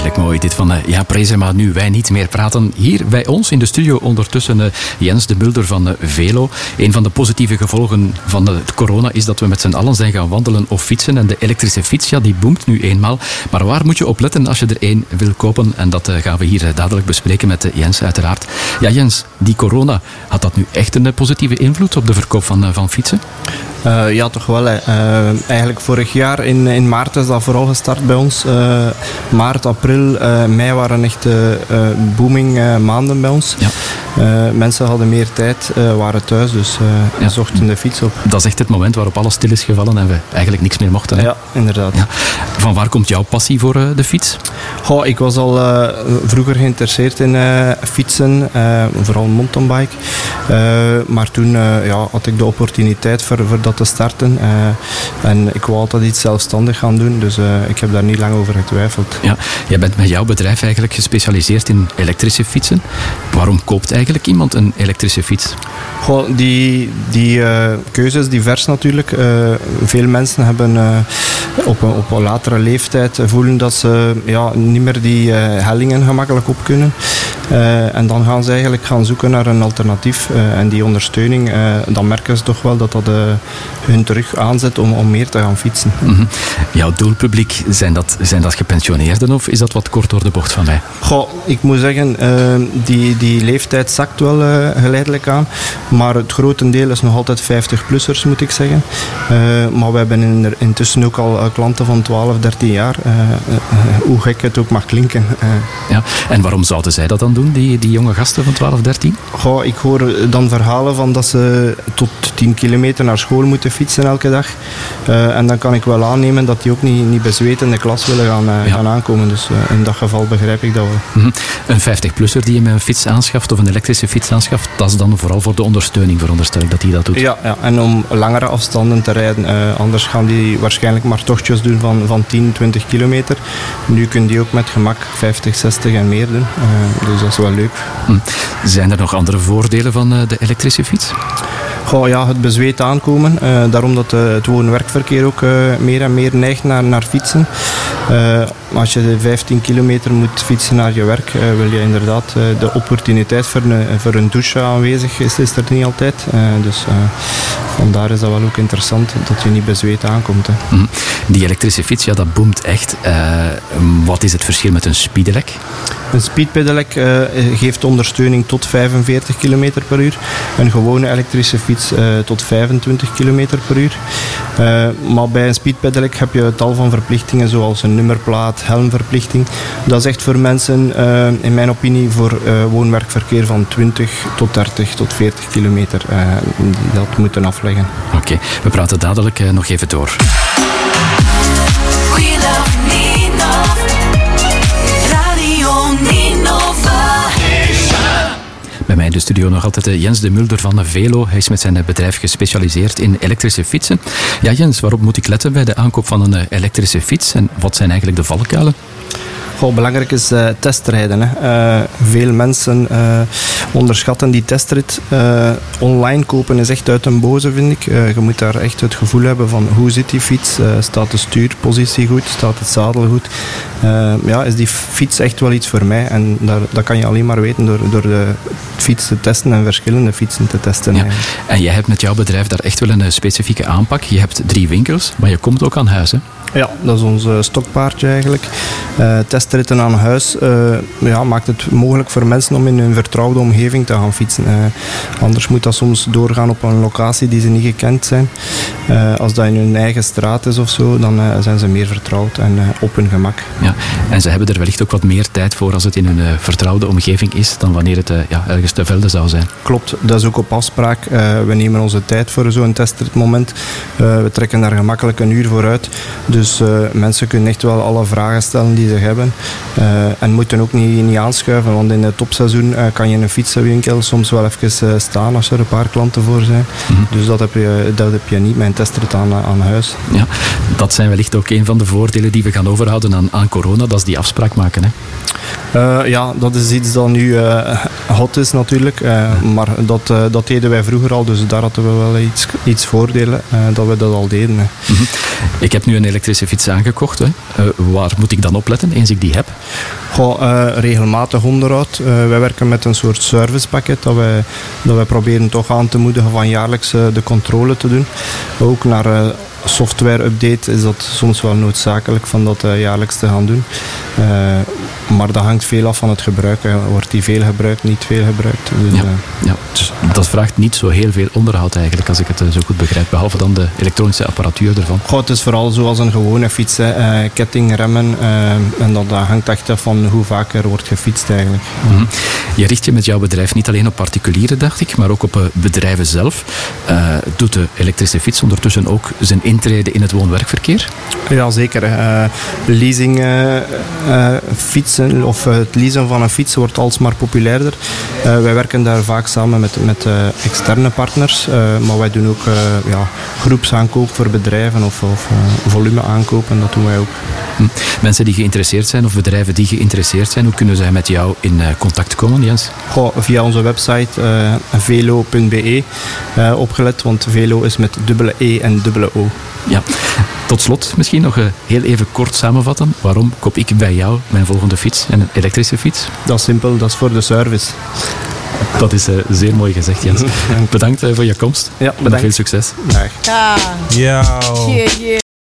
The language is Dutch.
Heerlijk mooi, dit van Ja Prezen, maar nu wij niet meer praten. Hier bij ons in de studio ondertussen Jens de Mulder van Velo. Een van de positieve gevolgen van de corona is dat we met z'n allen zijn gaan wandelen of fietsen. En de elektrische fiets, ja, die boomt nu eenmaal. Maar waar moet je op letten als je er één wil kopen? En dat gaan we hier dadelijk bespreken met Jens uiteraard. Ja Jens, die corona, had dat nu echt een positieve invloed op de verkoop van fietsen? Ja, toch wel. Eigenlijk vorig jaar in maart is dat vooral gestart bij ons. Maart, april, mei waren echt booming maanden bij ons. Ja. Mensen hadden meer tijd, waren thuis, dus zochten de fiets op. Dat is echt het moment waarop alles stil is gevallen en we eigenlijk niks meer mochten. Hè? Ja, inderdaad. Ja. Van waar komt jouw passie voor de fiets? Goh, ik was al vroeger geïnteresseerd in fietsen, vooral mountainbike. Maar toen had ik de opportuniteit voor dat te starten. En ik wou altijd iets zelfstandig gaan doen, dus ik heb daar niet lang over getwijfeld. Ja, jij bent met jouw bedrijf eigenlijk gespecialiseerd in elektrische fietsen. Waarom koopt eigenlijk iemand een elektrische fiets? Goh, die keuze is divers natuurlijk. Veel mensen hebben op een latere leeftijd voelen dat ze niet meer die hellingen gemakkelijk op kunnen. En dan gaan ze eigenlijk gaan zoeken naar een alternatief. En die ondersteuning, dan merken ze toch wel dat hun terug aanzet om meer te gaan fietsen. Mm-hmm. Jouw doelpubliek, zijn dat gepensioneerden of is dat wat kort door de bocht van mij? Goh, ik moet zeggen, die leeftijd zakt wel geleidelijk aan. Maar het grotendeel is nog altijd 50-plussers, moet ik zeggen. Maar we hebben intussen ook al klanten van 12, 13 jaar. Hoe gek het ook mag klinken. Ja. En waarom zouden zij dat dan doen, die jonge gasten van 12, 13? Goh, ik hoor dan verhalen van dat ze tot 10 kilometer naar school moeten fietsen elke dag. En dan kan ik wel aannemen dat die ook niet bezweet in de klas willen gaan aankomen. Dus in dat geval begrijp ik dat wel. Mm-hmm. Een 50-plusser die een fiets aanschaft of een elektrische fiets aanschaft, dat is dan vooral voor de ondersteuning, veronderstel ik dat hij dat doet. Ja, en om langere afstanden te rijden. Anders gaan die waarschijnlijk maar tochtjes doen van 10, 20 kilometer. Nu kunnen die ook met gemak 50, 60 en meer doen. Dus dat is wel leuk. Zijn er nog andere voordelen van de elektrische fiets? Goh, ja, het bezweet aankomen. Daarom dat het woon-werkverkeer ook meer en meer neigt naar fietsen. Als je 15 kilometer moet fietsen naar je werk, wil je inderdaad de opportuniteit voor een douche aanwezig is er niet altijd. Dus vandaar is dat wel ook interessant dat je niet bezweet aankomt. Hè. Mm-hmm. Die elektrische fiets, ja, dat boomt echt. Wat is het verschil met een speedelec? Een speedpedelec geeft ondersteuning tot 45 km per uur. Een gewone elektrische fiets tot 25 km per uur. Maar bij een speedpedelec heb je tal van verplichtingen zoals een nummerplaat, helmverplichting. Dat is echt voor mensen, in mijn opinie, voor woon-werkverkeer van 20 tot 30 tot 40 kilometer dat moeten afleggen. Oké, we praten dadelijk nog even door. Bij mij in de studio nog altijd Jens de Mulder van Velo. Hij is met zijn bedrijf gespecialiseerd in elektrische fietsen. Ja Jens, waarop moet ik letten bij de aankoop van een elektrische fiets? En wat zijn eigenlijk de valkuilen? Goh, belangrijk is testrijden. Hè. Veel mensen onderschatten die testrit. Online kopen is echt uit een boze, vind ik. Je moet daar echt het gevoel hebben van hoe zit die fiets? Staat de stuurpositie goed? Staat het zadel goed? Is die fiets echt wel iets voor mij? En dat kan je alleen maar weten door de fiets te testen en verschillende fietsen te testen. Ja. En jij hebt met jouw bedrijf daar echt wel een specifieke aanpak. Je hebt 3 winkels, maar je komt ook aan huis, hè? Ja, dat is ons stokpaardje eigenlijk. Testritten aan huis maakt het mogelijk voor mensen om in hun vertrouwde omgeving te gaan fietsen. Anders moet dat soms doorgaan op een locatie die ze niet gekend zijn. Als dat in hun eigen straat is of zo, dan zijn ze meer vertrouwd en op hun gemak. Ja, en ze hebben er wellicht ook wat meer tijd voor als het in hun vertrouwde omgeving is dan wanneer het ergens te velden zou zijn. Klopt, dat is ook op afspraak. We nemen onze tijd voor zo'n testritmoment. We trekken daar gemakkelijk een uur voor uit. Dus mensen kunnen echt wel alle vragen stellen die ze hebben. En moeten ook niet aanschuiven, want in het topseizoen kan je in een fietsenwinkel soms wel even staan als er een paar klanten voor zijn. Mm-hmm. Dus dat heb je niet met een testrit aan huis. Ja, dat zijn wellicht ook een van de voordelen die we gaan overhouden aan corona, dat is die afspraak maken. Hè? Dat is iets dat nu hot is natuurlijk. Maar dat deden wij vroeger al, dus daar hadden we wel iets voordelen dat we dat al deden. Hè. Mm-hmm. Ik heb nu een elektrische elektrische fiets aangekocht. Hè. Waar moet ik dan op letten eens ik die heb? Regelmatig onderhoud. Wij werken met een soort servicepakket dat wij proberen toch aan te moedigen van jaarlijks de controle te doen. Ook naar software-update is dat soms wel noodzakelijk van dat jaarlijks te gaan doen. Maar dat hangt veel af van het gebruik. Wordt die veel gebruikt, niet veel gebruikt. Dus, dus dat vraagt niet zo heel veel onderhoud eigenlijk, als ik het zo goed begrijp. Behalve dan de elektronische apparatuur ervan. Het is vooral zoals een gewone fiets. Ketting, remmen. En dat hangt echt af van hoe vaak er wordt gefietst eigenlijk. Mm-hmm. Je richt je met jouw bedrijf niet alleen op particulieren, dacht ik, maar ook op bedrijven zelf. Doet de elektrische fiets ondertussen ook zijn intrede in het woon-werkverkeer? Ja, zeker. Leasing fietsen of het leasen van een fiets wordt alsmaar populairder. Wij werken daar vaak samen met externe partners, maar wij doen ook groepsaankoop voor bedrijven of volume aankopen. Dat doen wij ook. Mensen die geïnteresseerd zijn of bedrijven die geïnteresseerd zijn, hoe kunnen zij met jou in contact komen, Jens? Via onze website velo.be opgelet, want Velo is met dubbele E en dubbele O. Ja. Tot slot misschien nog heel even kort samenvatten. Waarom koop ik bij jou mijn volgende fiets, een elektrische fiets? Dat is simpel, dat is voor de service. Dat is zeer mooi gezegd, Jens. Bedankt voor je komst. Ja, bedankt. Veel succes. Dag. Ja.